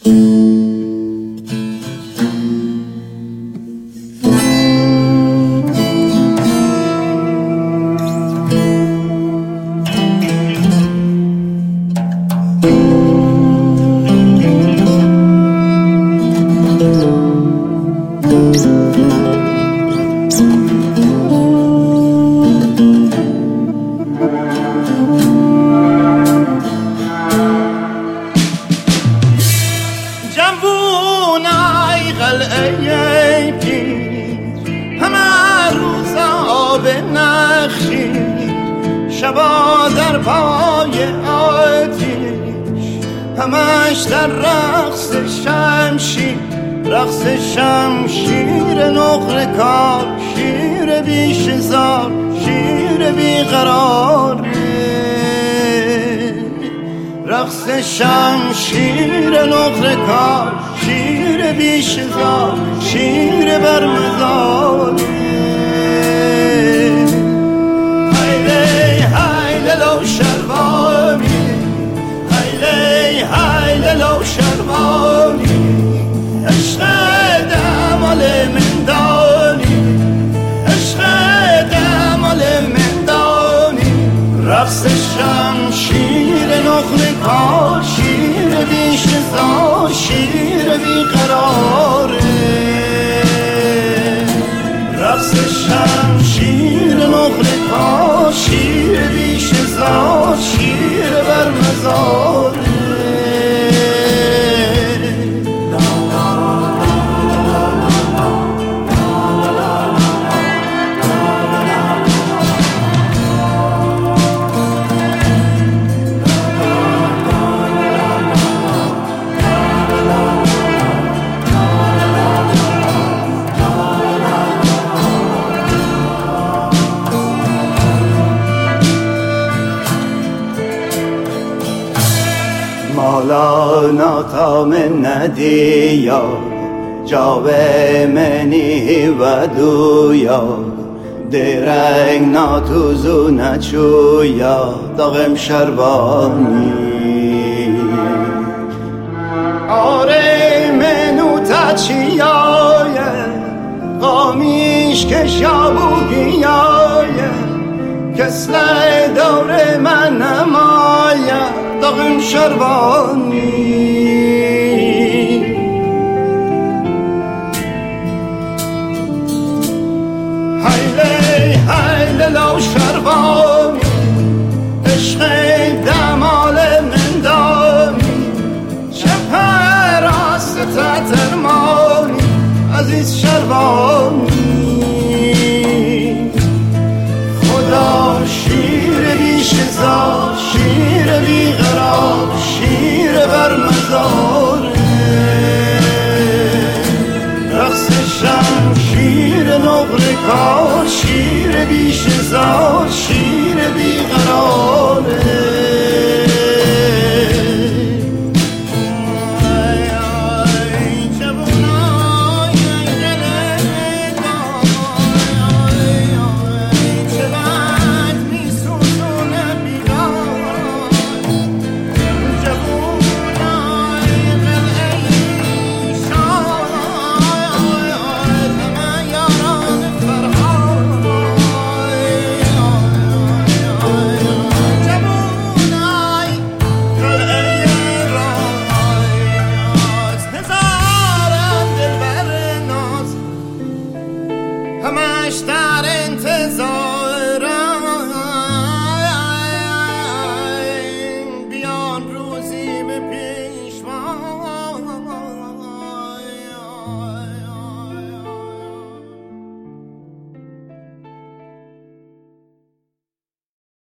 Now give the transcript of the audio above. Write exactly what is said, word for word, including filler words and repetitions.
شبا در پای آتیش، همش در رقص شمشیر، رقص شمشیر نقره کار، شیر بیشزار، شیر بیقرار، رقص شمشیر نقره کار، شیر بیشزار، شیر برمزار. لو شربانی هیلی هیلی لو شربانی، عشق دمال مندانی، عشق دمال مندانی، رقص شمشیر نقره کار، شیر بیشزار، شیر بیقراره، رقص شمشیر نقره کار، شیر بیشزار، شیر برمزار. مولانا تا من ندیا جاو منی و دویا، درنگ ناتوزو نچویا داغم شربانی، آره منو تچیایه قامیش کشابو بیایه، کسل دور من نمایه داغم شربانی. هیلی هیلی لو شربانی، عشق دمال مندانی، چه پراست تترمانی عزیز شربانی، خدا شیر بیشزار، شیر بیقرار، شیر برمزار، رقص شمشیر نقره کار، شیر بیشزار، شیر بیقرار. همش در انتظار